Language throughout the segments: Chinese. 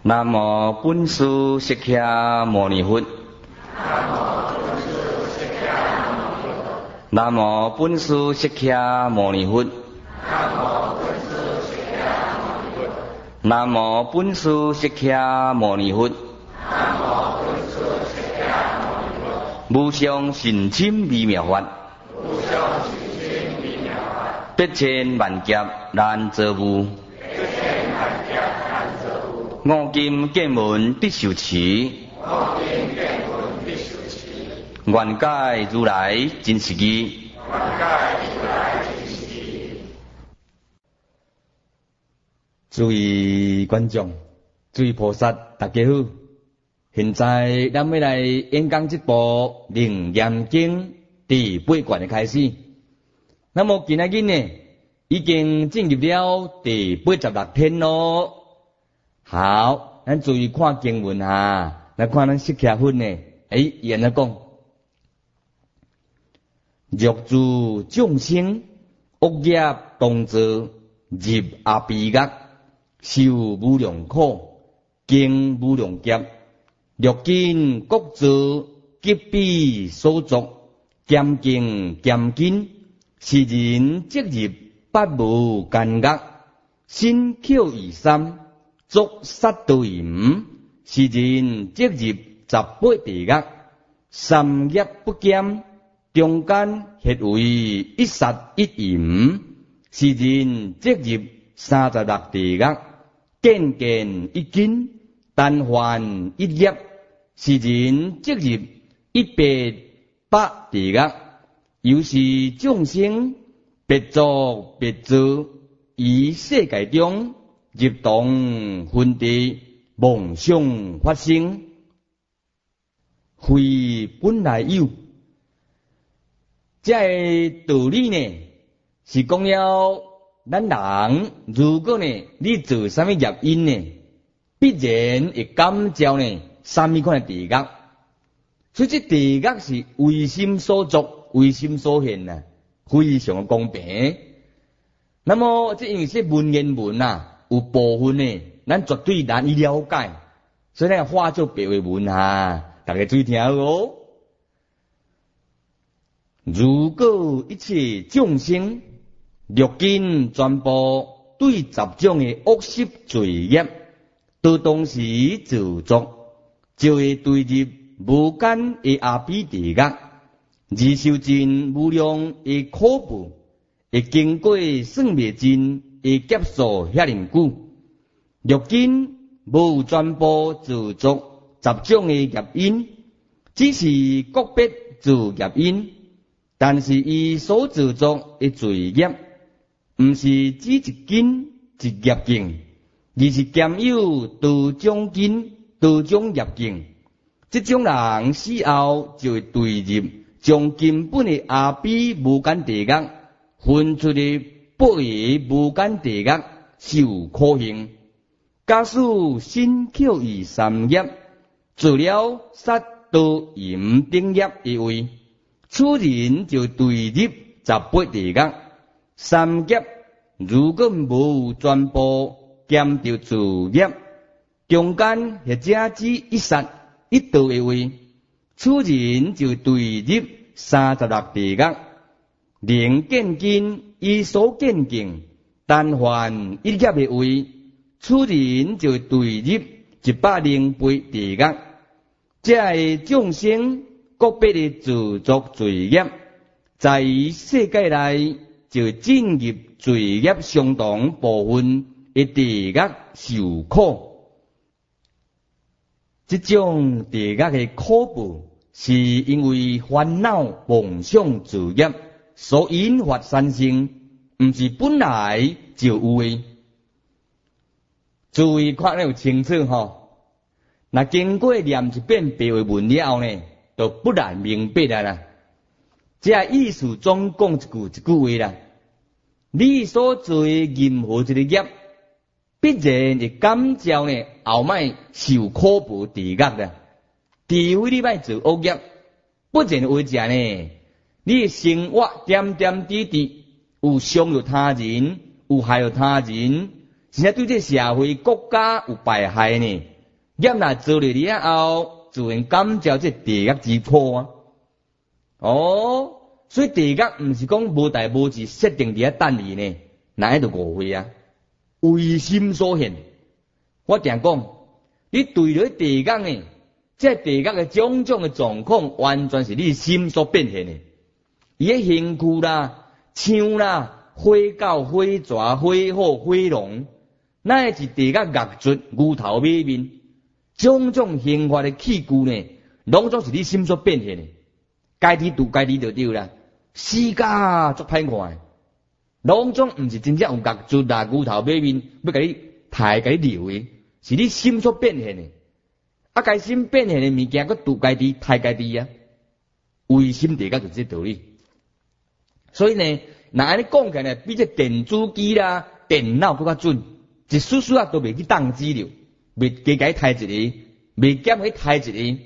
南无本师释迦牟尼佛。南无本师释迦牟尼佛。南无本师释迦牟尼佛。无上甚深微妙法，百千万劫难遭遇。五金见闻必受持，愿解如来真实义。诸位观众，诸位菩萨，大家好。现在咱要来演讲这部《楞严经》第8卷的开始。那么今仔日呢，已经进入了第86天咯。好，咱注意看经文哈，来看咱释迦佛呢，伊安怎讲？若诸众生恶业当作，入阿鼻狱，受无量苦，经无量劫。若今各自急彼所作，渐经渐紧，是人即入八无间狱，身口意三作杀盗淫，是人即入18地狱，三业不减，中间迄为一杀一淫，是人即入36地狱，见见一经，但还一业。是人即入180地狱，又是众生别作别做，于世界中入动分地，妄想发生，非本来有。这个道理呢，是讲了咱人如果呢，你做什么业因呢，必然会感召呢。什么款的地狱？所以这地狱是为心所作，为心所现啊，非常的公平。那么这因为这文言文啊，有部分呢，咱绝对难以了解，所以咱化作白话文啊，大家注意听哦。如果一切众生若今全部对10种的恶习罪业，都当时自作。就会对入无间的阿鼻地狱，而受尽无量的苦怖，会经过算未尽的劫数遐尼久。如今无全部自作10种的业因，只是个别自业因，但是伊所自作的罪业，毋是只一根一业境，而是兼有多种根。多种业境，这种人死后就会对入将根本的阿鼻无间地狱分出的8个无间地狱受苦刑。假使身口意三业做了杀盗淫等业的位，此人就对入18地狱。三业如果无全部减掉自业，中间或者只一杀一盗的位，此人就对入36地狱。能见经以所见境，但还一业的位，此人就对入108地狱。这众生各别的自作罪业，在世界内就进入罪业相同部分的地狱受苦。这种地狱的苦怖，是因为烦恼妄想自业所引发产生，毋是本来就有的。注意看了清楚吼，那经过念一遍白话文了后呢，就不然明白了啦。这意思总讲一句话啦，你所做的任何一个业，必然会感召呢后摆受苦怖地狱啦。除非你莫做恶业，不然为啥呢？你的生活点点滴滴有伤了他人，有害了他人，甚至对这社会国家有败害呢？ 业若做了了后，自然感召这地狱之苦啊。所以地狱毋是讲无代无志设定伫遐等你呢，哪会着误会啊？为心所现。我定讲，你对着地狱呢，这地狱的种种的状况，完全是你心所变现的。伊个兴趣啦、枪啦、火狗、火蛇、火虎、火龙，乃是地狱恶卒、牛头马面，种种刑罚的器具呢，拢总是你心所变现的。该滴度该滴就对啦，死甲足歹看的，拢总毋是真正有恶卒啦、牛头马面要甲你抬、甲你留的，是你心所变现的。啊，该心变现的物件，佮度该滴、抬该滴啊，为心地狱就这道理。所以呢，若安尼讲起来，比这电子机啦、电脑更较准，一丝丝都袂去当资料，袂加改抬一个，袂减去抬一个，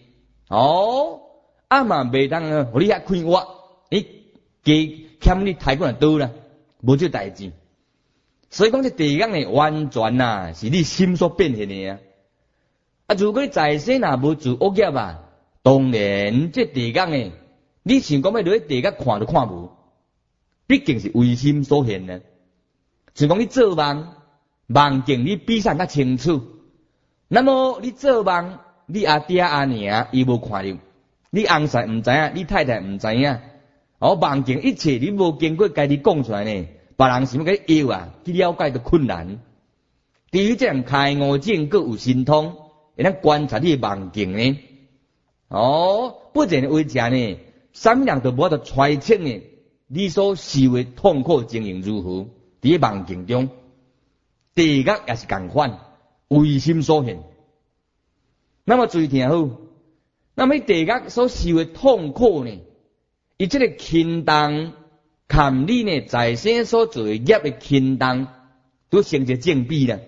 嘛袂当互你遐开挖，加欠你抬过来倒啦，无这代志。所以讲这地狱呢，完全呐是你心所变现的啊。如果你在世若无做恶业啊，当然这地狱呢，你想讲要落去地狱看都看无。毕竟是为心所现呢，就讲你做梦，梦境你比啥较清楚。那么你做梦，你阿爹阿娘伊无看到，你翁婿毋知影，你太太毋知影。梦境一切你无经过家己讲出来呢，别人想要甲你摇啊，去了解都困难。对于这样开悟境，各有神通，会当观察你的梦境呢。不然为者呢，啥物人都无法度揣测呢。你所受的痛苦情形如何？伫梦境中，地狱也是共款，为心所现。那么注意听好，那么地狱所受的痛苦呢？伊这个轻重，看你呢在生所做的业的轻重，都成一个正比啦。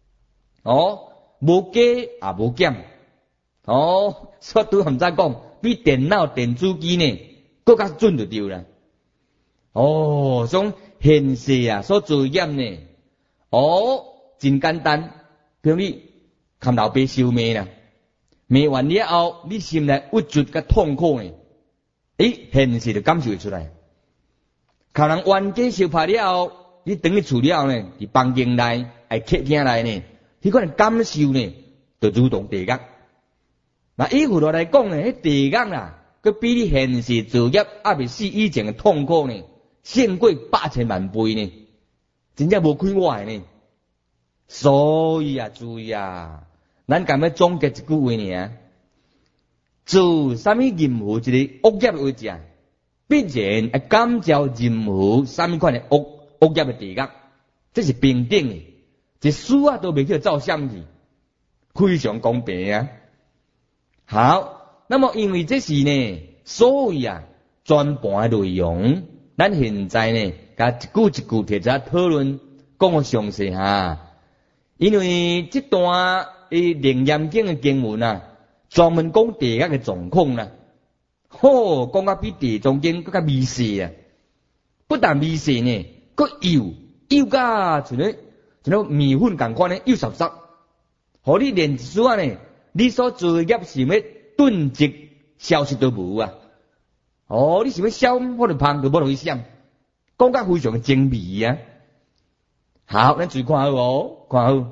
无加也无减。所以拄含在讲，比电脑、电子机呢更加准就对啦。种现世啊，所做业呢，真简单，比如你看老爸受骂啦，骂完了后，你心内郁卒甲痛苦呢，现世就感受会出来。看人冤家受拍了后，你等于厝了呢，伫房间内、客厅内呢，你可能感受呢，就如同地狱。那依佛来讲呢，地狱啊，佮比你现世做业未死以前的痛苦呢，胜过8000万倍呢，真正无开外呢。所以啊，注意啊，咱今要总结一句话呢，做啥物任何一个恶业的为者，必然会感召任何啥物款的恶业的地狱，这是平等的，一丝都袂去走相去，非常公平啊。好，那么因为这是呢，所以啊，全盘的内容。咱现在呢，甲一句一句摕出来讨论，讲个详细哈。因为这段楞严经的经文啊，专门讲地狱的状况啦。讲甲比地藏经更加微细啊！不但微细呢，佮幼甲像米粉共款呢，幼湿湿。互你连一丝啊呢，你所做的业是要顿即消失都无啊！你想要闪或者芳都无容易闪，讲甲非常的精微啊！好，咱注意看好看好。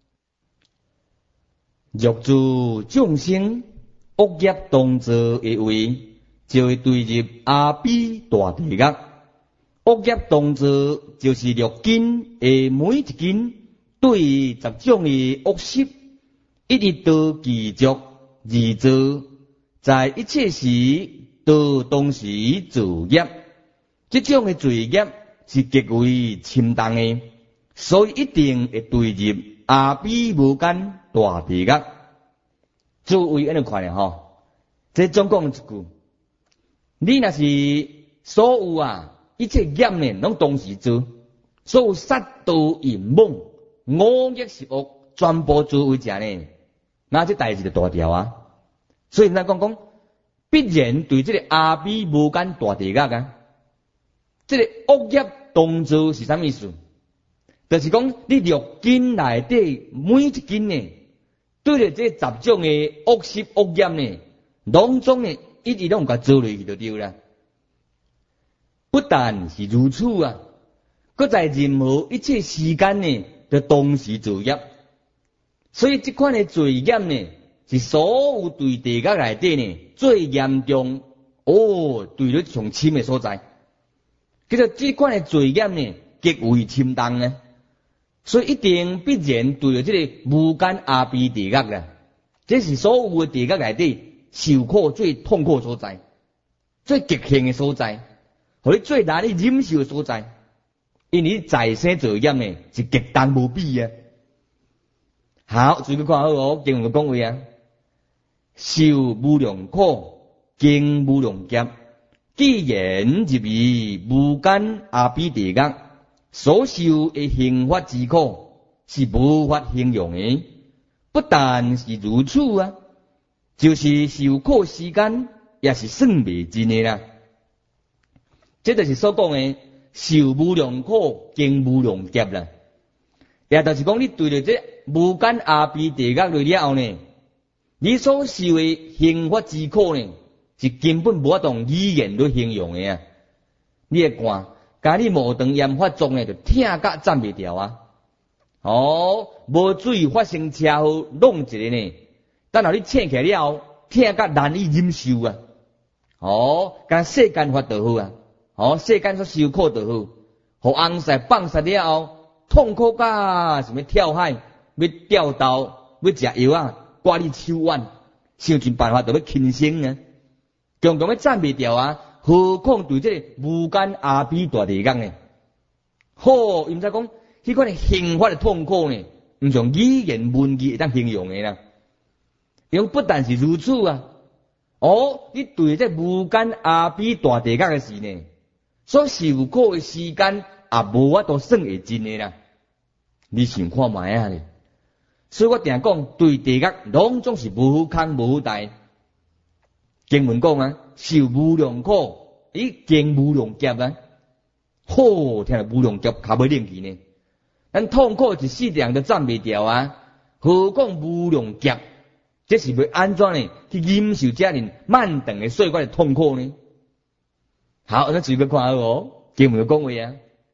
若诸众生恶业当作而为，就会坠入阿鼻大地狱。恶业当作就是六根的每一根对10种的恶习，一直都继续而做，在一切时都同时造业。这种的罪业是极为深重的，所以一定会坠入阿鼻无间大地狱。诸位安尼看咧吼，这总共一句，你若是所有啊一切业呢，拢同时做，所有杀盗淫妄、恶业是恶，全部做为者呢，那这代志就大条啊。所以咱讲，必然对这个阿鼻无间大地狱啊，这个恶业动作是啥意思？就是讲你六根内底每一根呢， 对着这10种的恶习恶业呢，拢总呢一直拢甲做落去就对啦。不但是如此啊，搁在任何一切时间呢，就同时作业。所以这款的罪业呢，是所有对地狱内底呢最严重对你上深的所在。叫做这款的罪业呢，极为深重呢。所以一定必然对着这个无间阿鼻地狱啦，这是所有的地狱内底受苦最痛苦的所在，最极限的所在，互你最难以忍受的所在。因为在生罪业呢，是极重无比啊。好，注意看好哦，经文讲话啊，受无量苦，经无量劫，既然入于无间阿鼻地狱，所受的刑罚之苦是无法形容的。不但是如此啊，就是受苦时间也是算未尽的啦。这就是所讲的受无量苦，经无量劫啦。也就是讲，你对着这无间阿鼻地狱来了后呢，你所受的刑罚之苦呢，是根本无法用语言来形容的啊！你会看，假你无长严法中呢，就痛甲站袂掉啊！无注意发生车祸弄一个呢，等下你醒起来了，痛甲难以忍受啊！甲世间法就好啊！世间所受苦就好，互翁婿放杀了后，痛苦甲什么跳海，要钓刀，要食药啊，挂你手腕，想尽办法就要轻生啊！强强要站袂掉啊！何况对这个无间阿鼻大地狱呢？伊毋知讲，迄款的刑罚的痛苦呢，毋像语言文字会当形容的啦。因不但是如此啊，你对这无间阿鼻大地狱的事呢，所受苦的时间也无法度算会尽的啦。你想看卖啊咧？所以我定讲，对地狱拢总是无好康无好待。经文讲啊，受无量苦，经无量劫啊！听到无量劫卡袂冷去呢。咱痛苦一世人都站袂掉啊，何况无量劫？这是要安怎呢？去忍受这样漫长的岁月的痛苦呢？好，咱注意看好哦。经文讲话啊，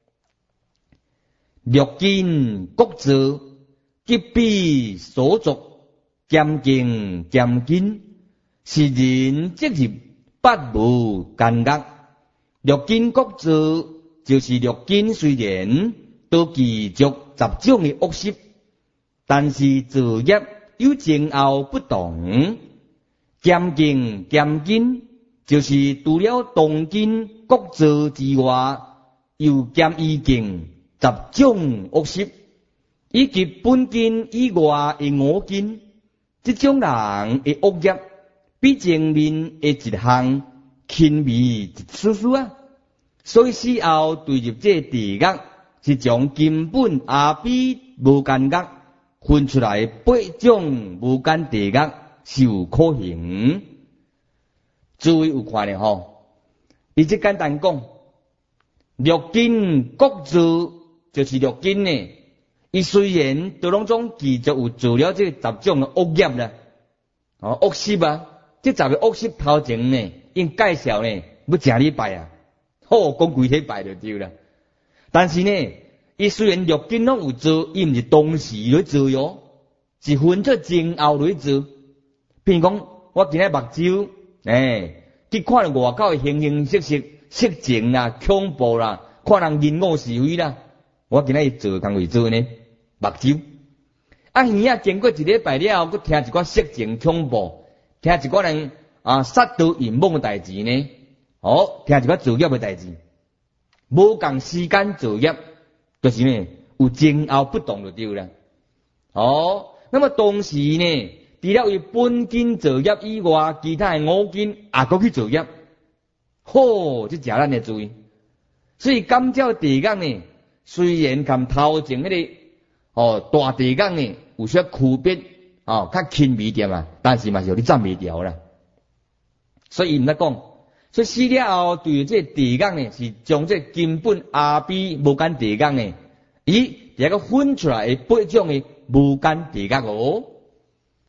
略尽国罪，急彼所作，渐进渐紧。是人即入八无间狱，略尽国罪，就是略尽虽然都继续10种的恶习，但是罪业有前后不同。渐进渐紧，就是除了动经国罪之外，又兼依经10种恶习，以及本经以外的5经，这种人的恶业。比前面的一项轻微一丝丝啊，所以死后对入这地狱，是将根本阿鼻无间狱分出来8种无间地狱受苦刑。注意有看咧吼，伊即简单讲，略尽国罪就是略尽呢。伊虽然都拢总继续有做了这10种的恶业啦，恶习啊。这10个恶习头前呢，因介绍呢，要正礼拜啊，讲几礼拜就对了。但是呢，伊虽然略尽拢有做，伊毋是同时来做哟，是分出前后来做。譬如讲，我今日目睭，去看外口的形形色色、色情啦、恐怖啦，看人言恶是非啦，我今日做工为做呢，目睭。耳仔经过一礼拜了后，佮听一寡色情恐怖。听一个人杀盗淫妄的代志呢，听一个罪业的代志，无共时间罪业，就是呢有前后不同就对了。那么同时呢，除了为本经罪业以外，其他的5经也搁去罪业，这正咱的罪。所以感召地狱呢，虽然跟头前迄个大地狱呢有些区别。较轻微点啊，但是嘛是有你站袂掉啦。所以毋得讲，所以死了后对这地狱呢，是将这根本阿鼻无间地狱呢，一个分出来的8种的无间地狱哦。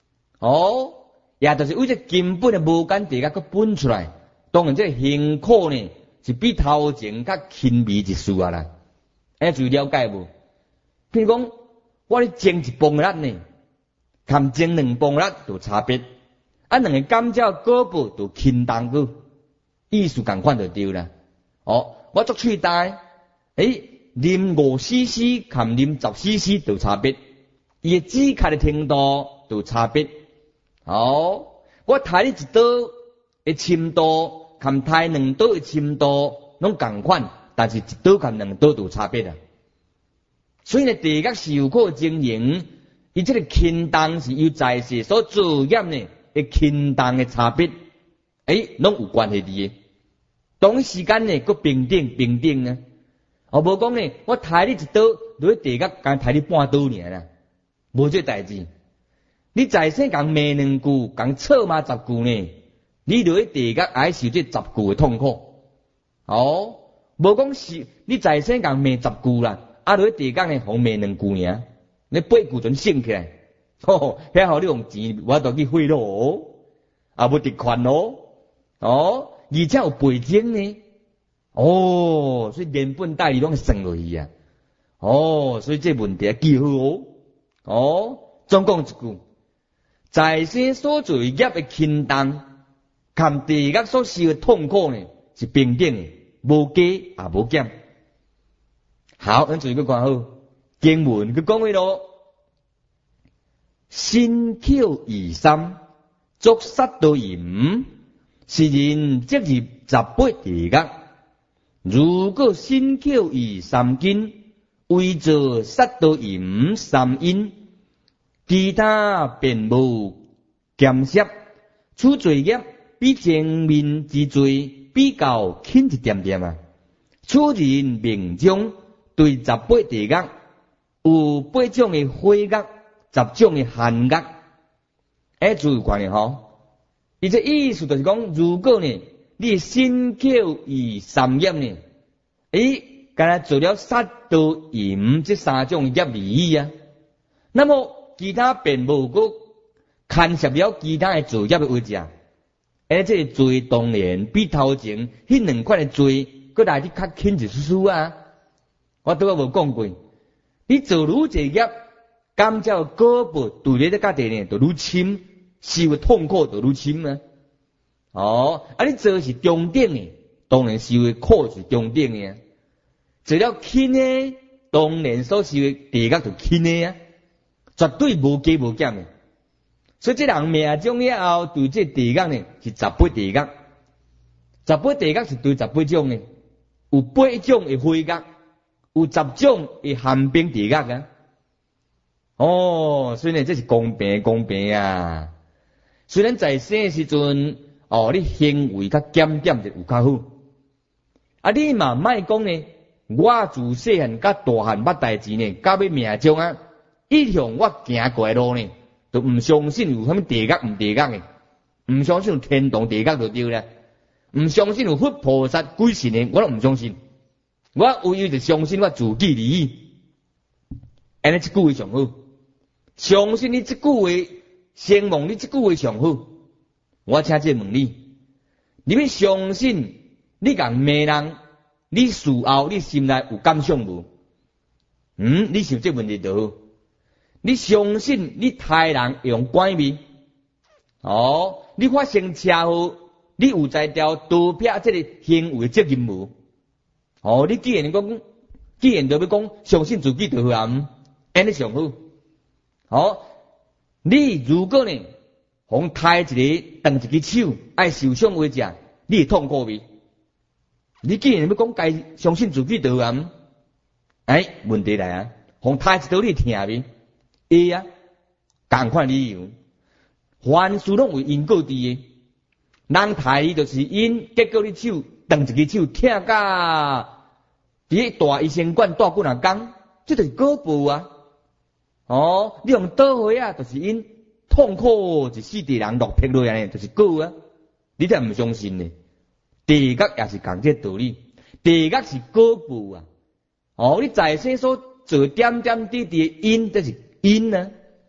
也就是为这根本的无间地狱佮分出来。当然，这辛苦呢是比头前较轻微一丝啊啦。注意了解无？譬如讲，我咧蒸一磅力呢，含蒸2磅力有差别。两个感觉果报就轻重个，意思共款就对啦。我做喙大，啉5cc 含啉10cc 就差别，伊个止咳的程度就差别。我抬你一刀的深度，含抬2刀的深度拢共款，但是一刀含2刀就差别啦。所以呢，地狱是有可经营，伊这个轻重是由在世所作业呢。轻重的差别，拢有关系的。同时间呢，佫平等啊。无讲呢，我抬你一刀，落去地狱敢抬你半刀尔啦，无这代志。你在世共骂2句，共臭骂10句呢，你落去地狱还受这10句的痛苦。无讲是你在世共骂10句啦，落去地狱呢，互骂2句尔，你8句全醒起来。遐好你用钱，我都去贿赂无得款而且有背景呢。所以连本带利拢算落去啊。所以这问题记好总讲一句，在世所做业的轻重，含地狱所受的痛苦呢，是平等的，无加也无减。好，咱注意去看好经文，佢讲话咯。辛口二三，作杀盗淫，是人即入18地狱。如果辛口二三斤，为做杀盗淫3因，其他便无减涉，此罪业比前面之罪比较轻一点点啊。此人命中对18地狱有8种的火恶。10种的限恶，注意看咧伊这意思就是讲，如果呢，你辛口二三业呢，敢若做了杀盗淫这3种业而已啊，那么其他并无个牵涉了其他的罪业的位置啊，这个罪当然比头前迄2款的罪，佮来得较轻一丝丝啊。我拄仔无讲过，你做愈济业。感觉果报对你的家庭呢，就愈深，受的痛苦就愈深啊。你做是中等的，当然受的苦是中等的啊。做了轻的，当然所受的地狱就轻的啊，绝对无加无减的。所以这人命中以后对这地狱呢是18地狱，18地狱是对18种的，有8种的火恶，有10种的寒冰地狱啊。所以呢，这是公平啊。虽然在生的时阵，你行为较检点就有较好。你嘛莫讲呢，我自细汉甲大汉捌代志呢，到尾命中啊，一向我行过路呢，就唔相信有啥物地狱唔地狱的，唔相信有天堂地狱就对啦，唔相信有佛菩萨鬼神的，我都唔相信。我唯一就相信我自己而已。安尼一句话上好。相信你这句话，希望你这句话上好。我请这问你，你要相信你共骂人，你事后你心内有感想无？你想这问题就好。你相信你杀人会用拐咪？你发生车祸，你有在条道撇这个行为责任无？你既然就要讲相信自己就好啊，安尼上好。你如果呢，互抬一个断一只手，爱受伤为者，你会痛苦未？你既然要讲该相信自己就好，问题来啊，互抬一刀你疼未？会啊，同款理由，凡事拢有因果伫的。人抬你就是因，结果你手断一只手，疼甲伫大医生馆住几若工，这就是果报啊。你用刀回啊，就是因痛苦一世地人落魄落来呢，就是果啊。你才唔相信呢？地狱也是共这道理，地狱是果报啊。你在世所做点点滴滴的因，这是因啊。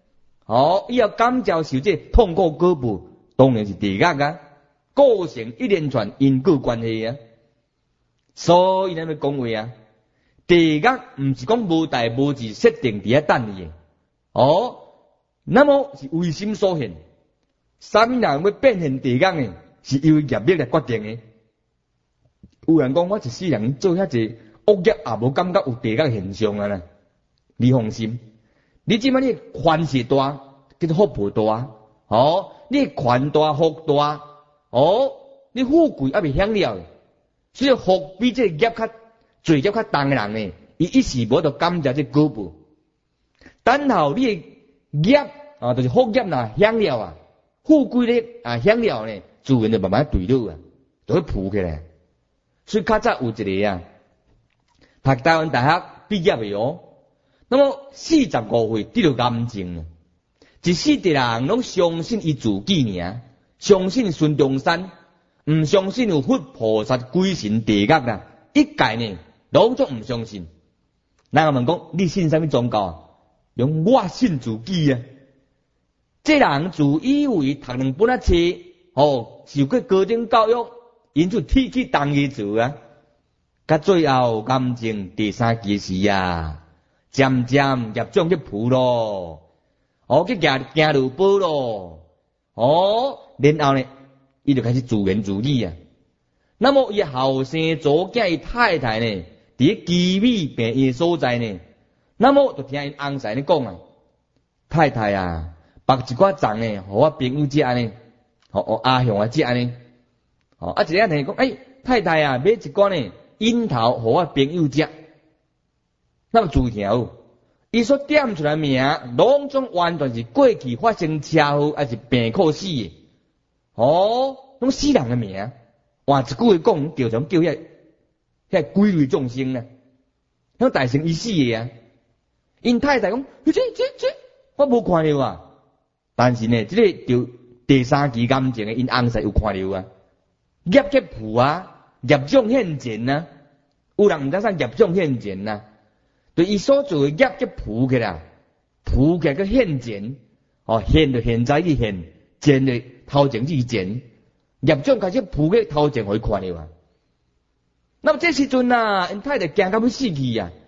伊要感召受这痛苦果报，当然是地狱啊，构成一连串因果关系啊。所以咱要讲话啊，地狱毋是讲无代无志设定伫遐等伊诶，那么是为心所现。啥物人要变现地狱诶，是由业力来决定诶。有人讲我一世人做遐济恶业，也无感觉有地狱现象啊啦。你放心，你即摆你权势大，叫做福报大，你权大福大，你富贵还未享了，所以福比这业较罪业较重诶人呢，伊一时无得感觉这果报。等候你诶业就是福业呐享了啊，富贵咧享了呢，自然就慢慢对了啊，就会浮起来。所以较早有一个读台湾大学毕业诶那么45岁得到癌症，一世的人拢相信伊自己尔，相信孙中山，毋相信有佛菩萨鬼神地狱啦，一概呢拢总毋相信。人问讲你信啥物宗教啊？用我信自己啊！这人自以为读2本册，受过高等教育，因此铁去当伊做啊。到最后癌症第3期时啊，渐渐业障去负咯，去行路步咯，然后呢，伊就开始自言自语啊。那么伊后生祖囝伊太太呢，伫基美病院所在呢，那么就听因翁婿咧讲啊，太太啊，绑一寡粽呢，互我朋友食呢，阿雄啊食呢，一个人讲，太太啊，买一寡呢樱桃互我朋友食，那么注意听哦，伊所点出来名，拢总完全是过去发生车祸还是病苦死的，拢死人的名，换一句话讲，叫遐鬼类众生呢，迄大成已死的啊。因太太讲，这我无看到啊，但是呢，这个就第3期癌症的因翁婿有看到啊，业结负啊，业障现前啊，有人毋知啥业障现前啊，对伊所做的业结负起来，负起来个现前，现就现在去现，前就头前去前，业障开始负起头前互伊看到啊。那么这时阵啊，因太太惊到要死去啊，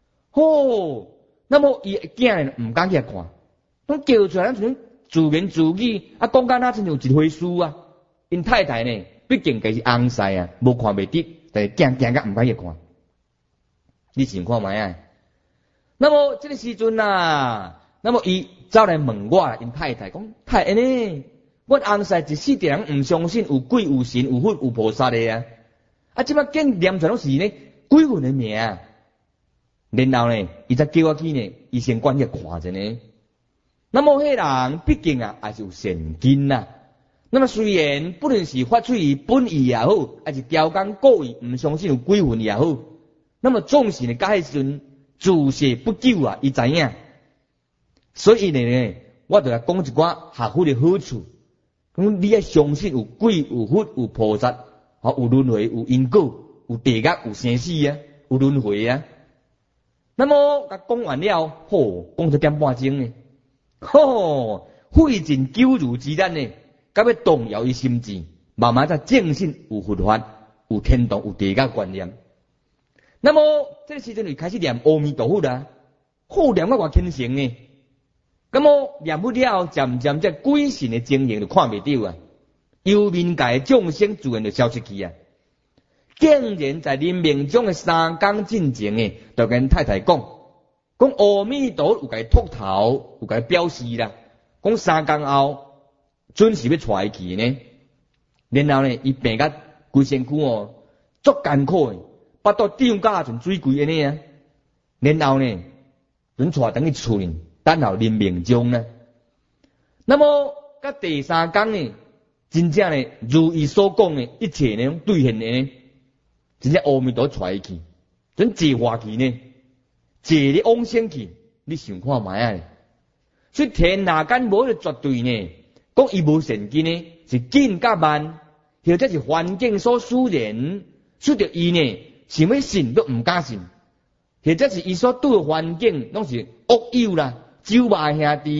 那么伊囝毋敢去看，拢叫出来，咱自言自语，讲甲那真有一回事啊。因太太呢，毕竟家是翁婿啊，无看袂得，但是惊甲毋敢去看。你想看卖啊？那么这个时阵啊，那么伊走来问我，因太太讲，太安尼，阮翁婿一世的人毋相信有鬼有神有佛有菩萨的啊，即摆竟念出拢是呢鬼魂的名。然后呢，伊才叫我去呢，医生馆去看者呢。那么迄人毕竟还是有善根呐。那么虽然不论是发出于本意也好，还是刁工故意毋相信有鬼魂也好，那么总是呢，甲迄时阵自世不久啊，伊知影。所以呢，我就来讲一寡学佛的好处。讲你要相信有鬼有佛有菩萨，有轮回有因果有地狱有生死啊，有轮回啊。那么甲讲完了，讲1点半钟呢，费尽九如之难呢，甲要动摇伊心智，慢慢才正信有佛法、有天堂、有地狱观念。那么这个时阵就开始念阿弥陀佛啦，念我虔诚呢。那么念不了，渐渐这鬼神的情形就看袂到啊，幽冥界众生自然就消失去啊。竟然在临命中的3天进前呢，就跟太太讲阿弥陀有甲伊秃头，有甲伊表示啦，讲3天后准时要带伊去呢。然后呢，伊病甲规身躯足艰苦的，巴肚胀甲像水鬼安尼啊。然后呢，准带等去厝呢，等候临命中呢。那么甲第3天呢，真正呢，如伊所讲的一切呢，兑现的呢。真正阿弥陀带伊去，准坐化去呢，坐咧往生去，你想看卖啊？所以天下间无个绝对呢，讲伊无善根呢，是紧甲慢，或者是环境所使然，使得伊呢想要信都毋敢信，或者是伊所拄的环境拢是恶友啦、酒肉兄弟、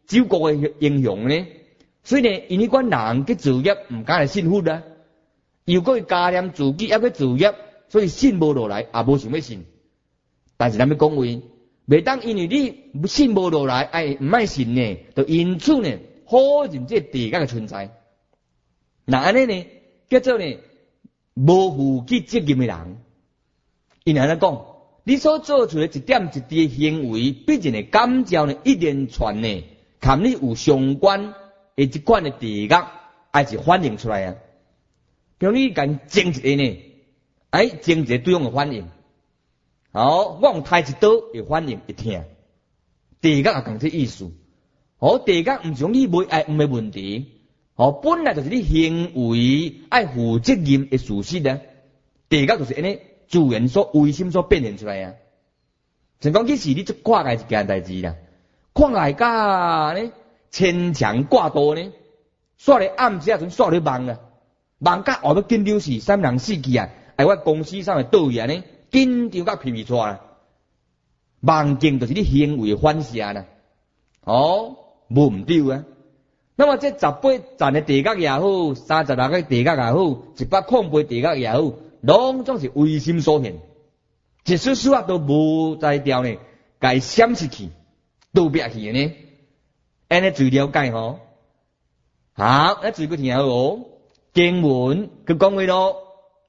救国的英雄呢。所以呢，因迄款人去自业，唔敢来信佛啊。又搁加念自己，还搁自业，所以信无落来，也无想要信。但是咱要讲话，袂当因为你信无落来，唔爱信呢，就因此呢，否认这地界嘅存在。那安尼呢，叫做呢无负起责任嘅人。因安尼讲，你所做出的一点一滴行为，必然会感召呢一连串呢，含你有相关的一款的地界，还是反映出来啊。比如你敢争一个呢，争一个对方的反应。好，我用抬一刀会反应一听，地界也讲这意思。好，地界唔像你袂爱唔嘅问题。好，本来就是你行为爱负责任的事实啊。地界就是安尼自然所为心所变现出来啊。像讲其实你做跨界一件代志啦，跨界甲呢牵强挂多呢，煞咧暗时啊阵煞咧梦啊。忙甲后要紧张死，三人死去啊！我公司上会倒去安尼，紧张甲皮皮错啦。梦境就是你行为反射啦。哦，无唔对啊。那么这18站的地角也好，36个地角也好，108地角也好，拢总是为心所现。一丝丝啊都无在调呢，该闪失去，倒别去呢。安尼最了解吼。好，那最个听好哦。经文佢讲话咯，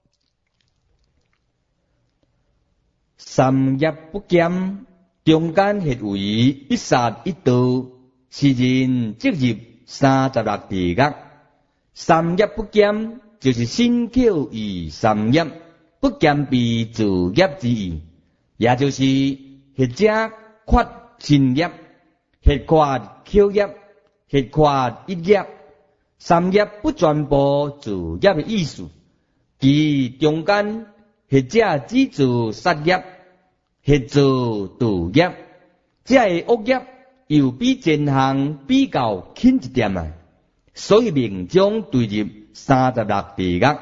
三业不减，中间合为一杀一刀，是人即入36地角。三业不减，就是身口意三业不减避自业之意，也就是或者缺身业，或缺口业，或缺一业。三业不全部自业的意思，其中间或者只做杀业，或做盗业，这个恶业又比前项比较轻一点啊，所以命中对入36地角。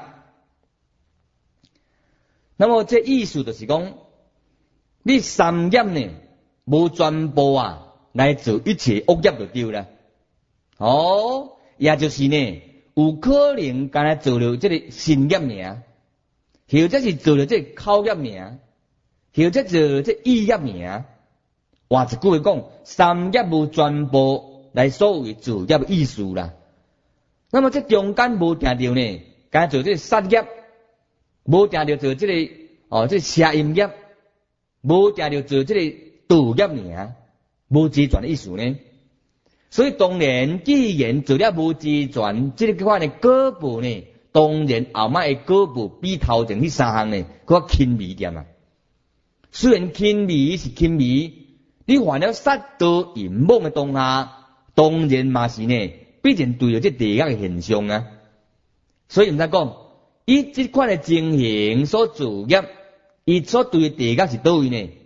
那么这意思就是讲，你三业呢无全部啊来做一切恶业就对了。哦。也就是呢，有可能干来做了这个身业名，或者是做了这个口业名，或者做了这意业名。换一句话讲，三业无全部来所谓做业的意思啦。那么这中间无听到呢，干做这个杀业，无听到做这个这邪淫业，无听到做这个盗业名，无自传的意思呢。所以当然，既然做了无自传，这个款的果报呢，当然后摆的果报比头前迄三项呢，较轻微点啊。虽然轻微是轻微，你犯了杀盗淫妄的当下，当然嘛是呢，必然对着这地角的现象啊。所以唔使讲，伊这款的情形所做业，伊所对的地角是倒位呢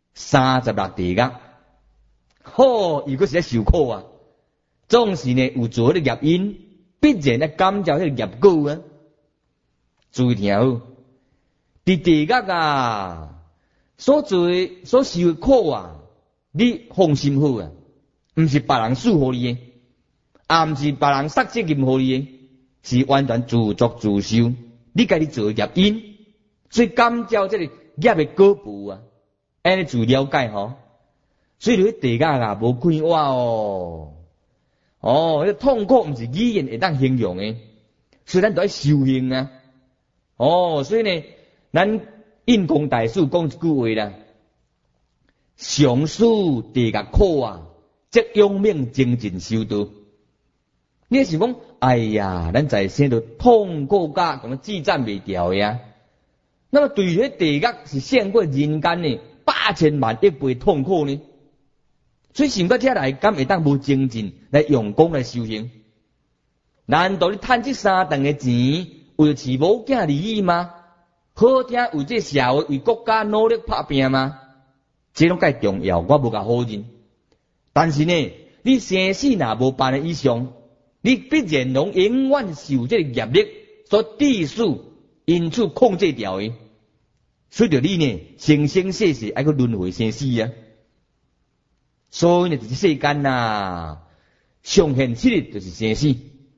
？36地角。好，如果是在受苦啊。总是呢有做迄个业因，必然咧感召迄个业果啊。注意听好，伫地角啊，所做所受的苦啊，你放心好啊，毋是别人赐互你的，也毋是别人塞责任互你的，是完全自作自受。你家己做业因，所以感召这个业的果报啊，安尼就了解吼。所以你地角啊，无快活哦。这痛苦毋是语言会当形容的，所以咱都要修行啊。所以呢，咱印光大师讲一句话啦：上师地角苦啊，则用命精进修道。你是讲，哎呀，咱在生都痛苦甲咁自赞未掉呀。那么对于地角是胜过人间呢8000万亿倍痛苦呢？所以想到这来，敢会当无精进来用功来修行？难道你赚这3顿的钱，为饲某囝而已吗？好听为这社会、为国家努力打拼吗？这种介重要，我无甲否认。但是呢，你生死若无办的以上，你必然拢永远受这个业力所致使，因此控制掉的。所以着你呢，生生世世爱个轮回生死啊。所以呢，就是世间呐， 上现实的就是生死。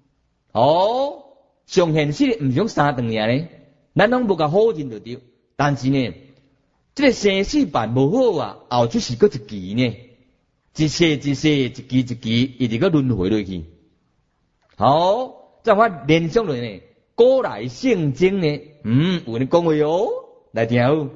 上现实的毋是讲三顿尔呢，咱拢无甲好认就对。但是呢，这个生死办无好啊，后就是搁一期呢，一世一世，一期一期，一直搁轮回落去。再看联想落呢，古来圣经呢，有人讲话哦，来听好。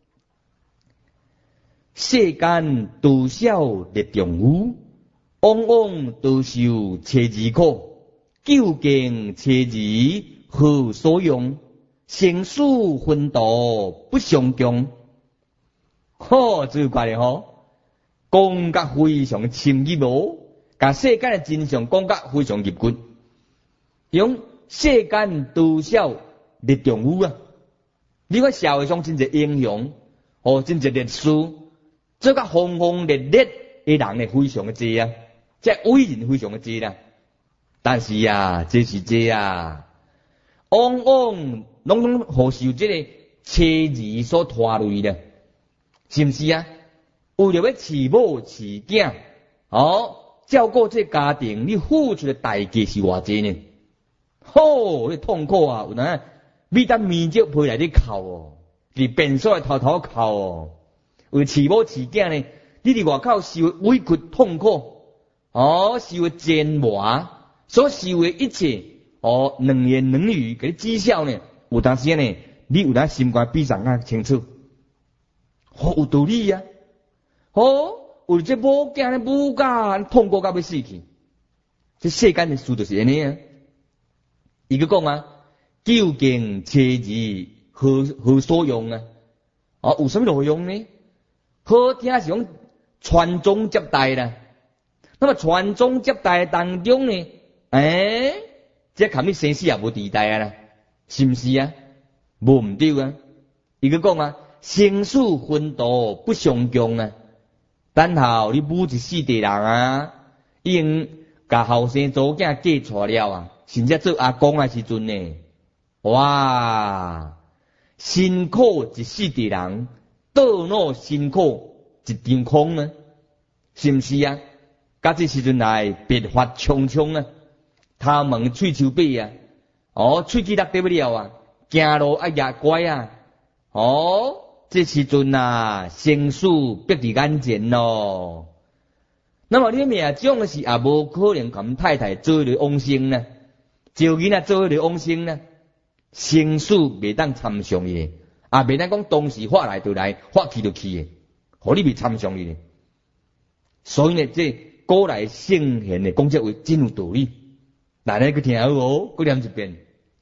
世间多少列重有，往往多受车字苦。究竟车字何所用？生死分道不相共。这个怪的讲甲非常深入哦，甲世间的真相讲甲非常入骨。用世间多少列重有啊？你看社会上真侪英雄，真侪烈士，做甲轰轰烈烈的人呢，非常的多啊，即伟人非常的多啦。但是啊，这是这啊，往往拢互受这个车字所拖累的，是不是啊？为了要饲某饲囝，照顾这家庭，你付出的代价是偌济呢？你痛苦啊！有哪你当面接陪来你哭哦，伫便所来偷偷哭哦。为饲某饲囝呢，你伫外口受委屈痛苦，受折磨。所受的一切，两言两语给你讥笑呢，有当时呢，你有当心肝比上较清楚，有道理呀。有这某囝的母家痛苦到要死去，这世间的事就是安尼啊。伊个讲啊，究竟车字何所用啊？有什么路用呢？好听是讲传宗接代啦。那么传宗接代当中呢？这看你生死也无地带啊啦，是不是啊？无唔对啊！伊个讲啊，生死分道不相共啊。等候你母一世地人啊，已经甲后生祖囝嫁出了啊，甚至做阿公的时阵呢，哇，辛苦一世地人，倒脑辛苦一场空啊，是不是啊？甲这时阵来别发匆匆啊！头毛喙手臂啊，喙齿落得不了啊，行路也乖啊，这时阵啊，生死逼伫眼前咯。那么你命种是也无可能甲太太做了往生呢，就囡仔做了往生呢，生死袂当参详的，袂当讲当时发来就来，发去就去的，互你袂参详的。所以呢，这古来圣贤的讲这话真有道理。大家去听好搁念一遍。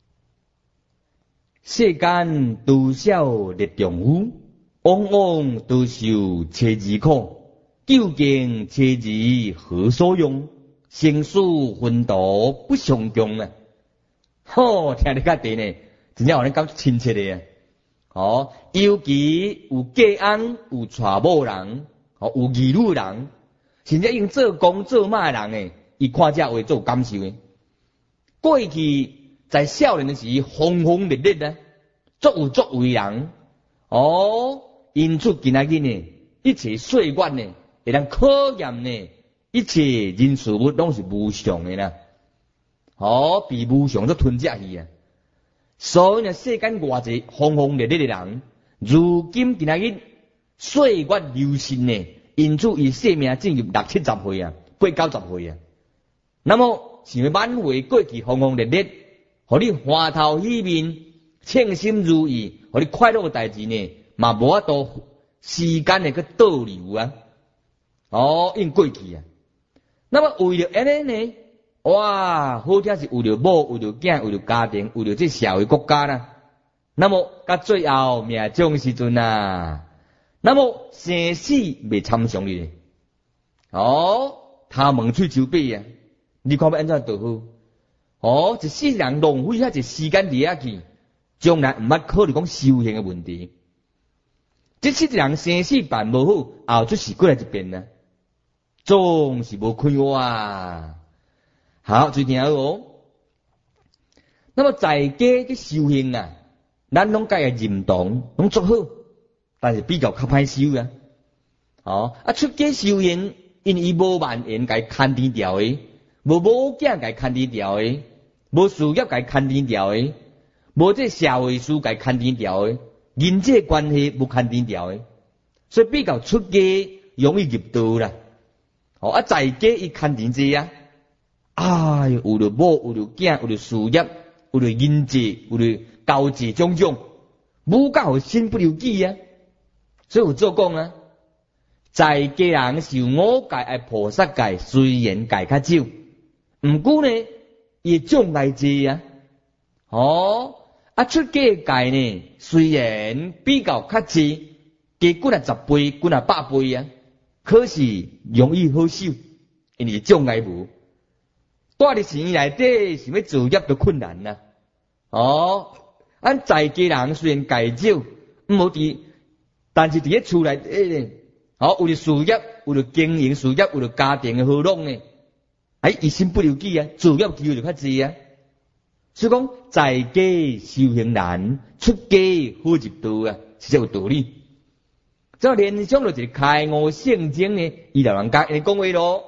世间多少列重有，往往多受车字苦。究竟车字何所用？生死分道不相共啊！听得较对呢，真正互咱感觉亲切的啊！尤其有嫁翁、有娶某人、有儿女人，甚至用做公做妈的人呢，伊看这话做感受的。过去在少年的时轰轰烈烈呢，作有作为人，因出今仔日呢，一切岁月呢，会当考验呢，一切人事物拢是无常的啦，被无常所吞噬去啊。所以呢，世间偌济轰轰烈烈的人，如今今仔日岁月流逝呢，因此伊生命进入60-70岁啊，80-90岁啊，那么。想要挽回过去轰轰烈烈，互你花头喜面、称心如意，互你快乐的代志呢，嘛无法度时间的去倒流啊，因过去啊。那么为了安尼呢，哇，好听是为了某、为了囝、为了家庭、为了这社会国家啦。那么到最后命中时阵啊，那么生死未参详哩，头毛喙手臂啊。你看要安怎就好？一世人浪费遐一时间伫遐去，将来毋捌考虑讲修行的问题。这世人生死办无好，后就是过来一遍呢，总是无开哇。好，最听好那么在家嘅修行啊，咱拢该个认同，拢做好，但是比较较歹修啊。出家修行，因伊无万缘该牵低调诶。 无某囝甲牵天条的，无事业甲牵天条的，无这社会事甲牵天条的，人际关系无牵天条的，所以比较出家容易入道啦。在家伊牵天济啊，哎哟，有着某，有着囝，有着事业，有着人际，有着交际种种，无够身不由己啊。所以有做讲啊，在家人受五戒爱菩萨戒，虽然戒较少，毋过呢，伊障碍济啊。出家戒呢，虽然比较较济，加几啊10倍，几啊100倍啊，可是容易好受，因为障碍无。住伫寺内底，想要作业都困难呐。在家人虽然戒少，无伫，但是伫咧厝内底，有着事业，有着经营事业，有着家庭的和拢呢。一心不留己啊，作业机会就较济啊。所以讲，在家修行难，出家好入道啊，是这有道理。这联想到一个开悟圣经呢，伊老人家安尼讲话咯。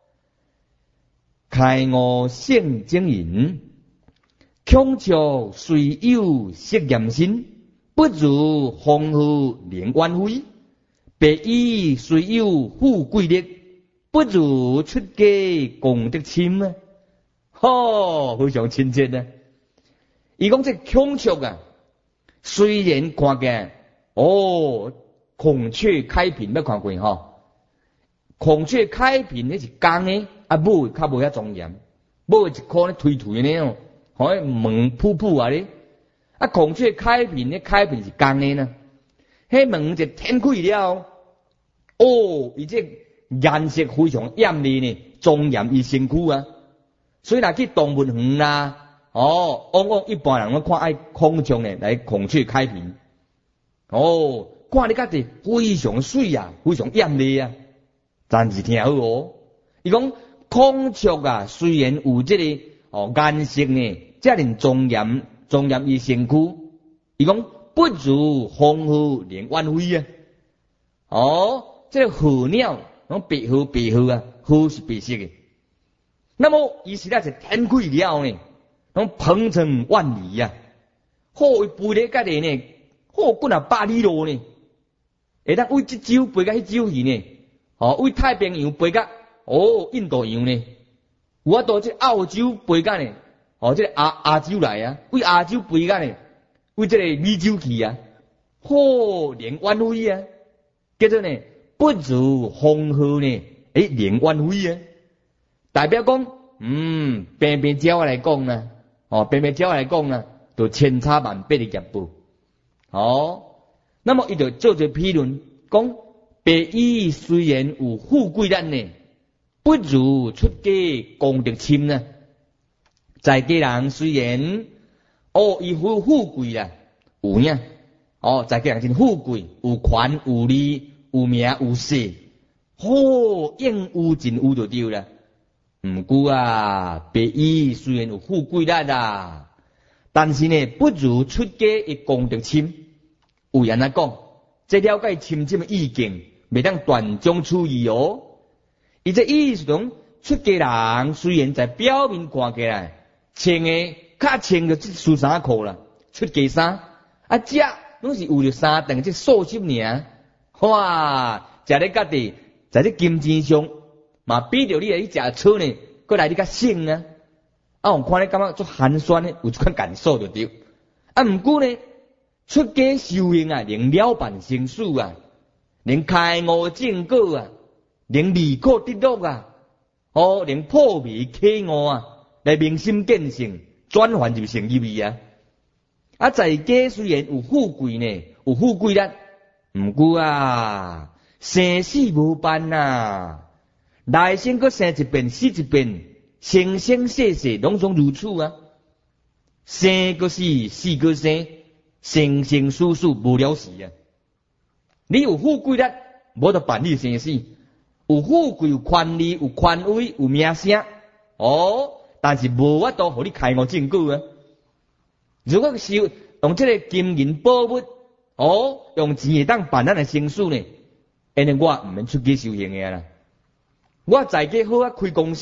开悟圣经言：孔雀虽有色严心，不如风雨连万辉；白衣虽有富贵力，不如出家功德深啊！非常亲切啊！伊讲这孔雀啊，虽然看起来孔雀开屏捌看过孔雀开屏那是公的，母较无遐庄严，母一颗咧推推呢好像门噗噗啊咧。孔雀开屏咧，开屏是公的呢，迄门就天开了，伊这颜色非常艳丽呢，庄严伊身躯啊。所以若去动物园啦。往往一般人看爱孔雀呢，来孔雀开屏。看你家己非常水啊，非常艳丽啊，真是听好伊讲孔雀啊，虽然有这个颜色呢，遮尔庄严伊身躯，伊讲不如风雨连万辉啊。这个候鸟，白鹤啊，鹤是白色的。那么伊是那是天开了呢？鹏程万里呀，伊飞咧家己呢，几啊100里路呢，会当为这洲飞到迄洲去呢，为太平洋飞到印度洋呢，有到这澳洲飞到呢，这个亚洲来啊，为亚洲飞到呢，为这个美洲去啊，连万辉啊，叫做呢不如风雨呢，连万辉啊，代表讲，平平鸟来讲呢。平平鸟来讲呢，就千差万别的业报。那么伊就做一批论，讲白衣虽然有富贵力呢，不如出家功德深呢。在家人虽然伊有富贵啦，有影在家人真富贵，有权有利，有名有势，应有尽有就对啦。毋过白衣虽然有富贵力啦，但是呢，不如出家的功德深。有人来讲，这了解深深的意境，袂当断章取义伊这意思讲，出家人虽然在表面看起来穿的较穿着这素衫裤啦，出家衫这拢是有着三顿这素质尔。食咧家己在这金钱上。嘛比着你来去食草呢，搁来你较省啊！我看你感觉做寒酸呢，有一款感受就对。毋过呢，出家修行啊，能了办生死啊，能开悟正果啊，能离苦得乐啊，能破迷开悟啊，来明心见性，转换就成入去啊！在家虽然有富贵呢，有富贵力，毋过生死无伴呐。来生搁生一遍，死一遍，生生世世拢总如此啊！生搁死，死搁生，生生死死无了时啊！你有富贵力，无得办你生死；有富贵，有权利，有权威，有名声，但是无法度互你开悟正果啊！如果是用这个金银宝物，用钱会当办咱的生死呢？安尼我毋免出家修行的啦。我在家好开公司，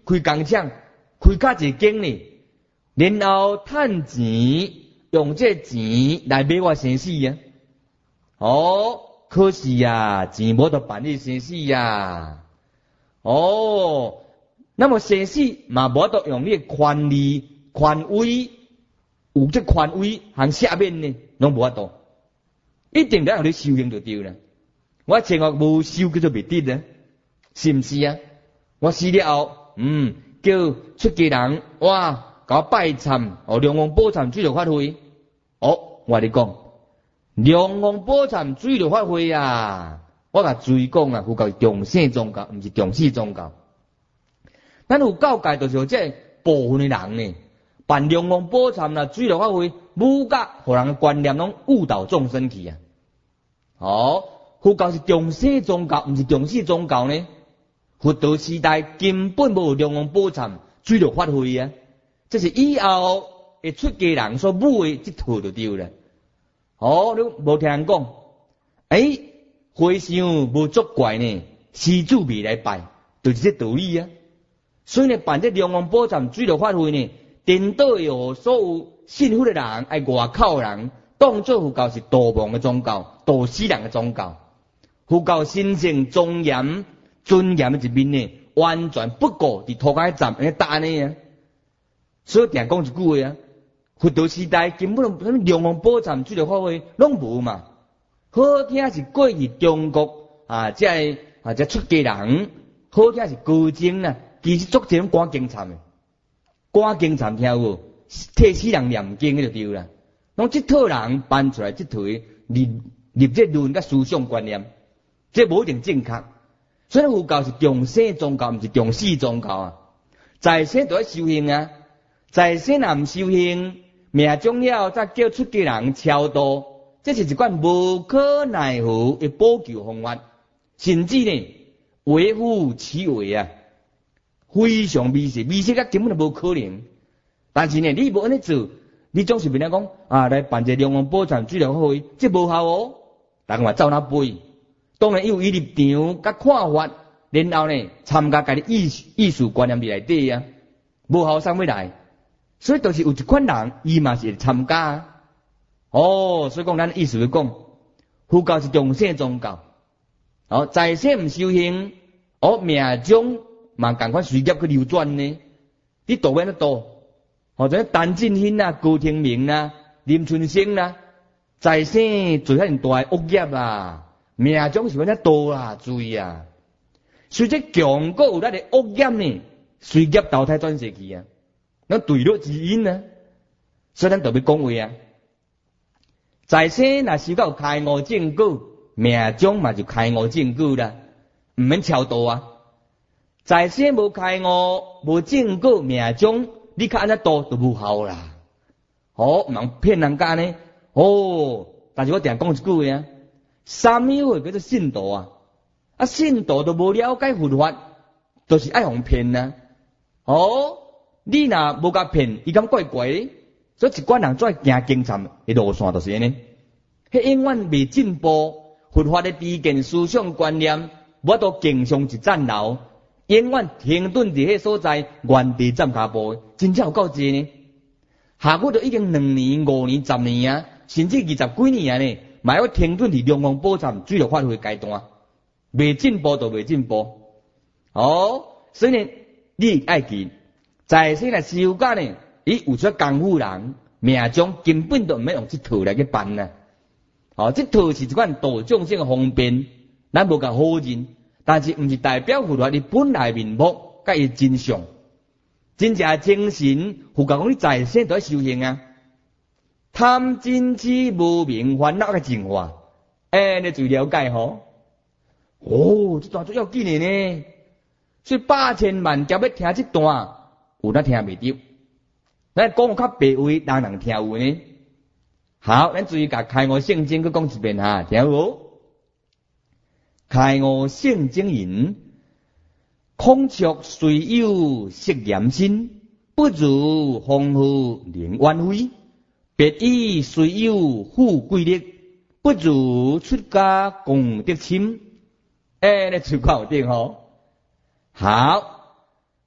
开工厂，开较一间呢，然后趁钱，用这钱来买我生死啊！哦，可惜啊，钱无得办理生死啊！哦，那么生死嘛无得用你的权利、权威，有这权威和下面呢，拢无法度，一定要让你修行就对了。我前学无修叫做未得呢，是毋是啊？我死了后，叫出家人哇，甲我拜忏，龙王宝忏水就发挥。我跟你讲，龙王宝忏水就发挥啊！我甲注意讲啊，佛教是中性宗教，毋是中式宗教。咱有教界就是有这部分的人呢，办龙王宝忏啦，水就发挥，武甲互人的观念拢误导众生去啊！佛教是中性宗教，毋是中式宗教呢。佛道时代根本无龙王宝忏水就发挥啊！这是以后会出家人所舞的这套就对了。你无听人讲，和尚无作怪呢，施主未来拜，就是这道理啊。所以呢，办这龙王宝忏水就发挥呢，颠倒有所有信佛的人，爱外口的人，当作佛教是道亡的宗教，道死人的宗教。佛教神圣庄严尊严的一面呢，完全不顾伫土改站安尼打呢啊！所以定讲一句话啊，佛道时代根本什么龙王宝忏水就发挥拢无嘛。好听是过去中国这出家人，好听是高僧啊，其实足这种赶经忏的，赶经忏听有替死人念经就对啦。拢这套人办出来这套立这论甲思想观念，这无一定正确。所以佛教是中性宗教，毋是中式宗教啊。在生都要修行啊，在生若毋修行，命中了再叫出家人超度。这是一款无可奈何的补救方法，甚至呢微乎其微啊，非常微细甲根本就无可能。但是呢，你无安尼做，你总是变来讲来办一个龙王宝忏水了好，这无效哦。大家嘛照那背，当然有伊立场甲看法，然后呢参加家己意识观念内底啊，无效啥物来。所以就是有一款人，伊嘛是会参加啊。所以讲咱意思是讲，佛教是中性宗教。在世毋修行，命中嘛共款随业去流转呢。你度免得度，像陈进兴啊、高天明啊、林春生啊，在世做遐大恶业啊，命中是免得度啊，注意啊。所以这强国有咱的恶业呢，随业投胎转世去啊，咱对落之因啊。所以咱特别讲话啊。在世若修到开悟正果，命中嘛就开悟正果啦，毋免超度啊。在世无开悟无正果，命中你较安怎度都无效啦。毋通骗人家呢。但是我定讲一句话啊，啥物话叫做信徒啊？信徒都无了解佛法，就是爱互骗啊。你若无甲骗，伊敢怪怪的。所以一寡人在行经忏的路线就是安尼，迄永远未进步，佛法的知见思想观念，我都经常一站牢，永远停顿伫迄所在，原地站脚步，真正有够济呢。下我都已经2年、5年、10年啊，甚至20几年啊呢，嘛要停顿伫龙王宝忏水落发挥阶段，未进步就未进步。所以呢，你爱记，在世来修假呢。伊有出功夫人，命中根本都毋免用这套来去办啊。这套是一款道众生的方便，咱无甲好认，但是毋是代表佛法你本来面目甲伊真相。真正精神，佛教讲你在世都要修行啊。贪嗔痴无明烦恼嘅净化，你最了解吼。这段最要紧的呢，所以8000万条要听这段，有咱听袂着。咱讲较白话，人听有呢。好，咱注意甲开悟圣经去讲一遍哈，听有？开悟圣经言：孔雀虽有色严心，不如风虎能远飞；别意虽有富贵力，不如出家功德深。你出家有定吼？好。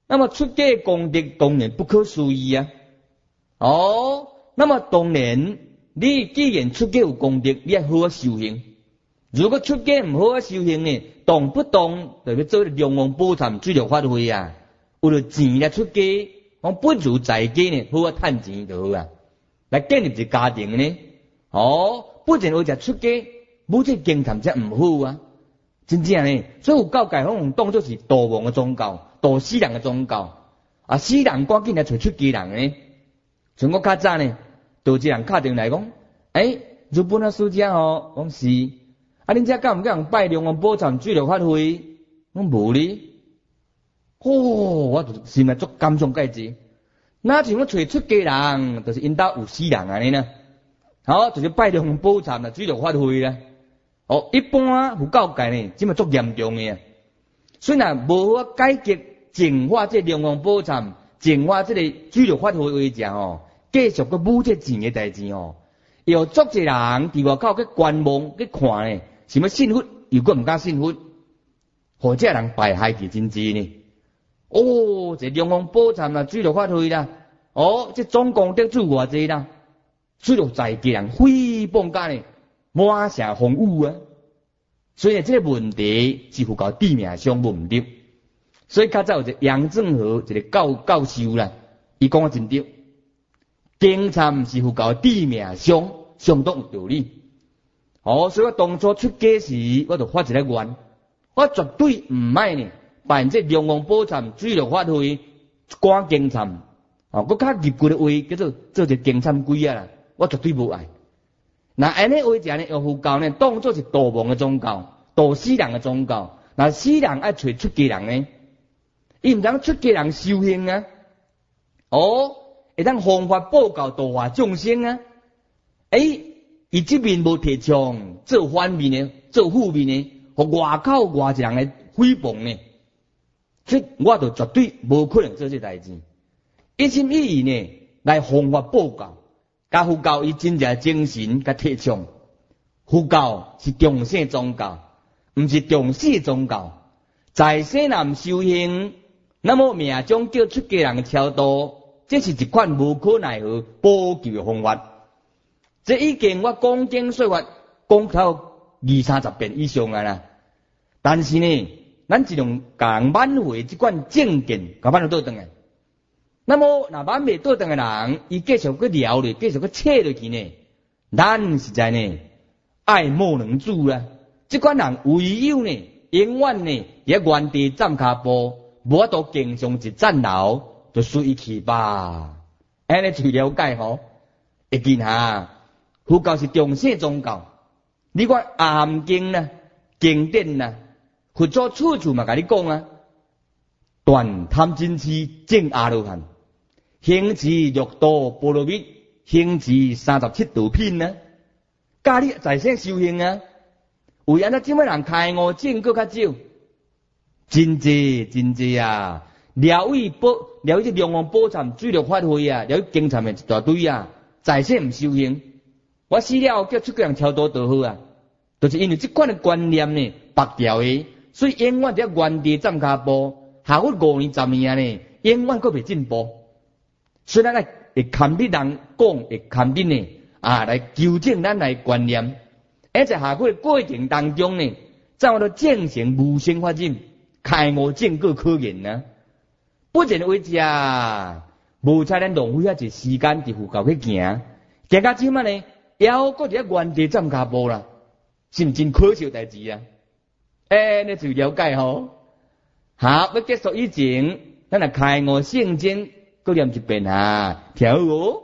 那么出家功德当然不可思议啊！那么当然，你既然出家有功德，你要好好修行。如果出家唔好好修行呢，动不动就要做龙王宝忏水陆法会啊！为了钱来出家，我不如在家呢，好好赚钱就好啊！来建立一个家庭呢，不然为着出家，冇这经谈则唔好啊！真正呢，所以有教界方当作是堕亡嘅宗教，堕死人嘅宗教啊！死人赶紧来找出家人呢。像我较早呢，有一人敲电来讲，日本啊师姐讲是，恁遮敢唔敢拜龙王宝忏水陆法会？我无哩。我就心内足感伤介济。哪像我找出家人，就是因兜有死人安尼呢？就是拜龙王宝忏啦，水陆法会啦。一般有教界呢，即嘛足严重嘅。所以若无法解决净化这龙王宝忏，净化这个水陆法会为者继续个补这钱嘅代志有足侪人伫外口去观望去看呢，想要信佛又搁唔敢信佛，或者人败害其真济呢？这龙王宝忏啦，水陆法会啦，这总功德做偌济啦，水陆在家人诽谤家呢，满城风雨啊！所以这个问题几乎到地命上唔对，所以较早有一个杨正和一个教授啦，伊讲得真对。经参是符合地命上相当有道理。所以我当初出家时，我就发一个愿，我绝对唔爱呢办这龙王宝忏水陆法会赶经参，我较入骨的话叫做做一个经参鬼啦，我绝对无爱。那安尼话者呢，用佛教呢当作是堕亡的宗教，堕死人的宗教。那死人爱找出家人呢，伊唔通出家人修行啊，会当弘法报教度化众生啊！伊这面无提倡做反面呢，做负面呢，互外口外一人来诽谤呢，这我就绝对无可能做这代志。一心一意呢来弘法报教，甲佛教伊真正精神甲提倡。佛教是中性宗教，唔是中死宗教。在世人修行，那么命中叫出家人超度。这是一款无可奈何补救的方法。这已经我讲经说法讲到20-30遍以上啊啦。但是呢，咱只能甲人挽回这款正见，甲挽倒转来。那么，若挽未倒转的人，伊继续去聊咧，继续去切落去呢，咱实在呢爱莫能助啦。这款人唯有呢，永远呢也原地站脚步，无法度经上一站楼。就随去吧，安尼就了解会见佛教是中性宗教，你看阿含经啦、经典啦，佛祖处处嘛甲你讲啊，断贪嗔痴证阿罗汉，行持六度波罗蜜，行持37道品啊，教你在生修行啊，为安怎这么人开悟证更较少，真济啊！了义这龙王宝忏水陆法会啊，了经参的一大堆啊，在世唔修行，我死了叫出家人超度就好啊，就是因为这款的观念呢白掉的，所以永远在原地站脚步，下佛5年10年呢，永远搁未进步。虽然会看啲人讲，会看啲呢来纠正咱来观念，而在下佛的过程当中呢，照到正行无生法忍，开悟证个可言啊。不然为者，无才咱浪费一时间伫佛教去行到即满呢，还搁伫原地站脚步啦，是毋真可笑代志啊？你就了解要结束以前，咱来开悟圣经，搁念一遍听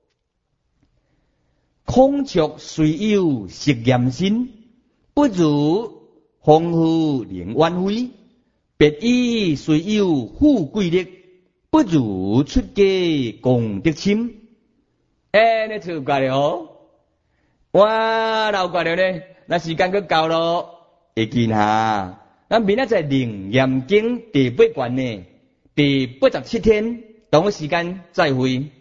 孔雀虽有实验心，不如丰富能远飞。别以虽有富贵力，不如出家功德深。你就怪了我老怪了呢，那时间佮到咯，会见咱明仔载灵验经第8卷呢，第87天，同一时间再会。